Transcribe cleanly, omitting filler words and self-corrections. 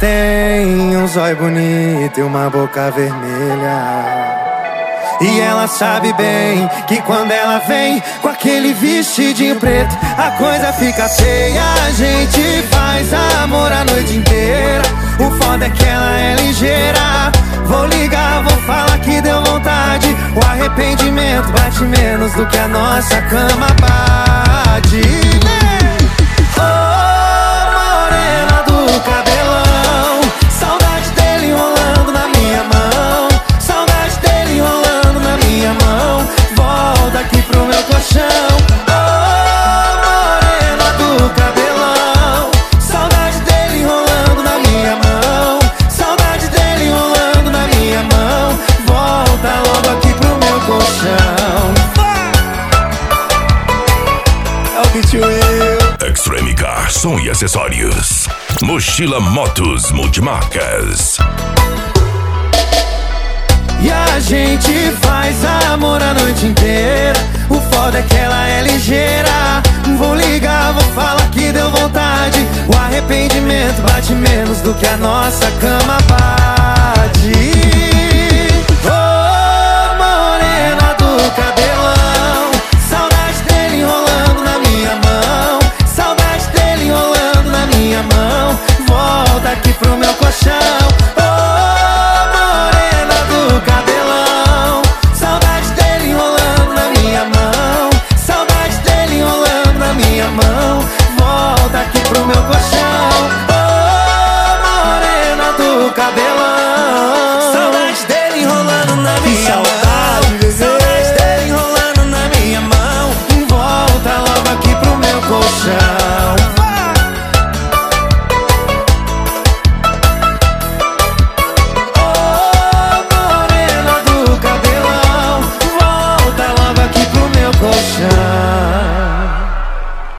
tem um zóio bonito e uma boca vermelha. E ela sabe bem que quando ela vem com aquele vestidinho preto, a coisa fica feia. A gente faz amor a noite inteira. O foda é que ela é ligeira. Vou ligar, vou falar que deu vontade. O arrependimento bate menos do que a nossa cama bate. Oh, morena do cabelão, saudade dele enrolando na minha mão. Saudade dele enrolando na minha mão. Volta aqui pro meu colchão. Oh, morena do cabelão, saudade dele enrolando na minha mão. Saudade dele enrolando na minha mão. Volta logo aqui pro meu colchão. É o Beat Will. Extreme Car, som e acessórios. Mochila Motos Multimarcas. E a gente faz amor a noite inteira. O foda é que ela é ligeira. Vou ligar, vou falar que deu vontade. O arrependimento bate menos do que a nossa cama bate. Oh, morena do cabelão, saudade dele enrolando na minha mão. Saudade dele enrolando na minha mão. Volta aqui pro meu colchão. Volta aqui pro meu colchão. Oh, morena do cabelo.